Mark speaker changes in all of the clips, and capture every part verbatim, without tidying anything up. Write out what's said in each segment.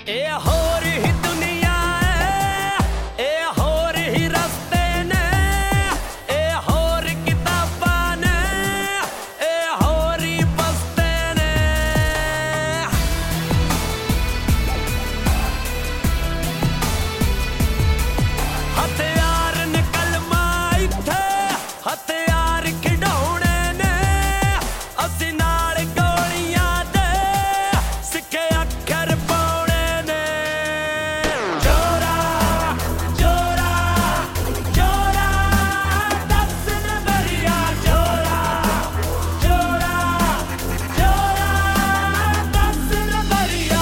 Speaker 1: ਇਹ ਹੋਰ ਹੀ ਦੁਨੀਆ ਏ, ਇਹ ਹੋਰ ਹੀ ਰਸਤੇ ਨੇ, ਇਹ ਹੋਰ ਕਿਤਾਬਾਂ ਨੇ, ਇਹ ਹੋਰ ਹੀ ਬਸਤੇ ਨੇ। ਹਥਿਆਰ ਨੇ ਕਲਮਾਂ ਇੱਥੇ, ਹਥਿਆਰ ਖਿਡੌਣੇ ਨੇ, ਅਸੀਂ ਨਾਲ ਗੋਲੀਆਂ ਦੇ ਸਿੱਕੇ ਅੱਖਰ ਪਾਉਣੇ ਨੇ। ਜੋਰਾ ਜੋਰਾ ਜੋਰਾ ਦੱਸ ਨੰਬਰੀਆ, ਜੋਰਾ ਜੋਰਾ ਜੋਰਾ ਦੱਸ ਨੰਬਰੀਆ।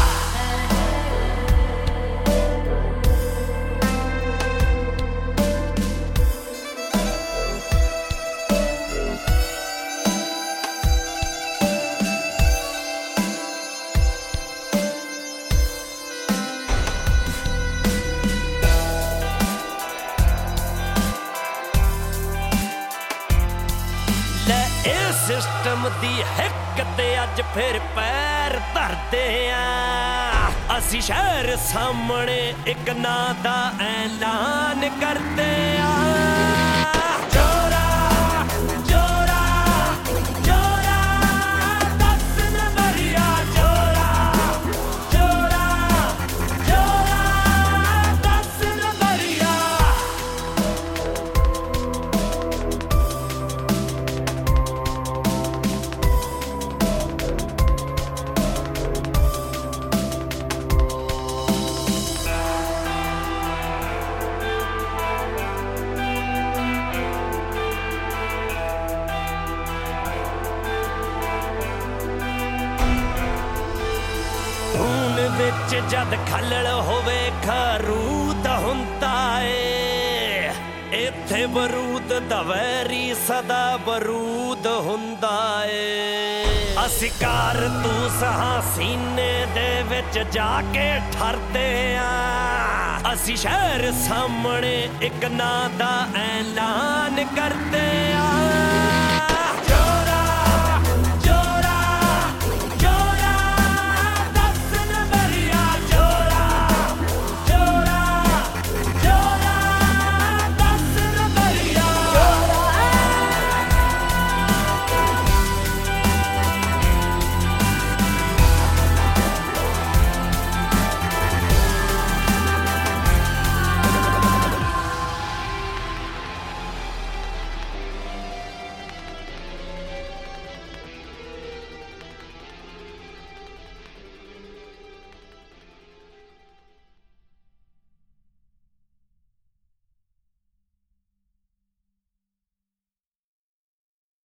Speaker 1: ਲੈ ਇਹ ਸਿਸਟਮ ਦੀ ਹਿੱਕ ਤੇ ਅੱਜ ਫਿਰ ਪੈਰ ਧਰਦੇ ਆਂ, ਅਸੀਂ ਸ਼ਹਿਰ ਸਾਹਮਣੇ ਇੱਕ ਨਾਂ ਦਾ ਐਲਾਨ ਕਰਦੇ ਆਂ। ਜੋਰਾ ਜੋਰਾ ਜੋਰਾ ਦੱਸ ਨੰਬਰੀਆ, ਜੋਰਾ ਜੋਰਾ ਜੋਰਾ ਦੱਸ ਨੰਬਰੀਆ। ਖੂਨ ਵਿੱਚ ਜਦ ਖੱਲੜ ਹੋਵੇ ਖਰੂਦ ਹੁੰਦਾ ਏ, ਇੱਥੇ ਬਰੂਦ ਦਾ ਵੈਰੀ ਸਦਾ ਬਰੂਦ ਹੁੰਦਾ ਏ। ਅਸੀਂ ਕਾਰਤੂਸ ਹਾਂ ਸੀਨੇ ਦੇ ਵਿੱਚ ਜਾ ਕੇ ਠਰਦੇ ਆਂ, ਅਸੀਂ ਸ਼ਹਿਰ ਸਾਹਮਣੇ ਇੱਕ ਨਾਂ ਦਾ ਐਲਾਨ ਕਰਦੇ ਆਂ।